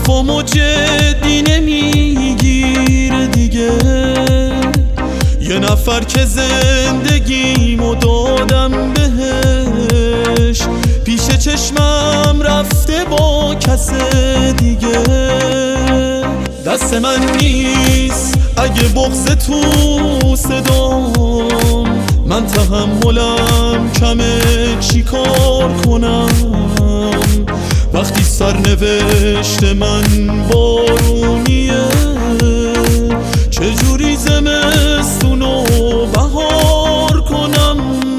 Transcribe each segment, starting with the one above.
حرفامو جدی نمیگیره دیگه. یه نفر که زندگیمو دادم بهش، پیش چشمم رفته با کس دیگه. دست من نیست اگه بغض تو صدام، من تحملم کمه چیکار کنم وقتی سرنوشت من بارونیه. چجوری زمستونو بهار کنم؟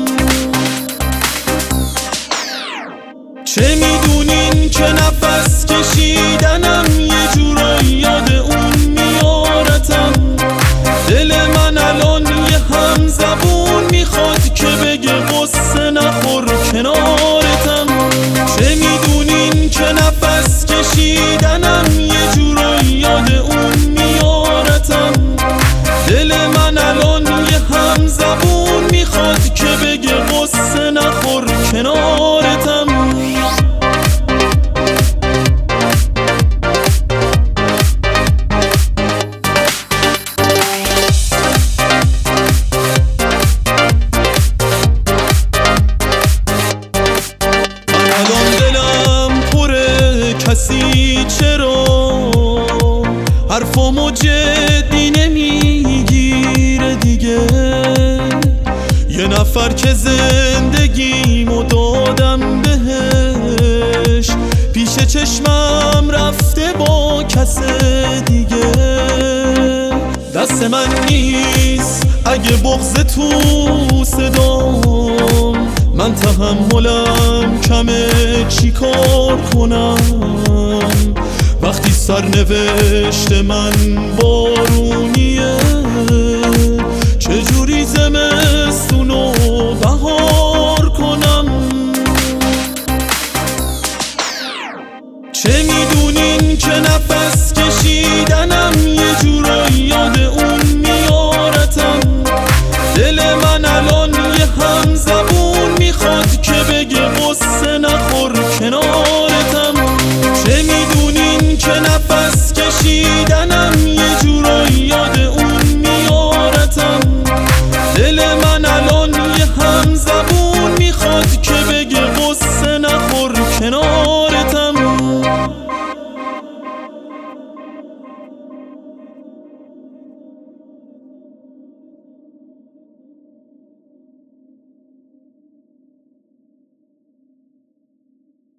چه میدونین که نفس کشیدنم یه جورایی یاد اون میارتم. دل من الان یه همزبون میخواد که بگه قصه نخور کنارتم. چه میدونین که نفس کشیدنم یه جورایی یاد اون میارتم. دل من الان یه همزبون میخواد که بگه قصه نخور کنارتم. کسی چرا حرفامو جدی نمیگیره دیگه. یه نفر که زندگیمو دادم بهش، پیش چشمم رفته با کس دیگه. دست من نیست اگه بغض تو صدام، من تحملم کمه چیکار کنم وقتی سرنوشت من بارونیه.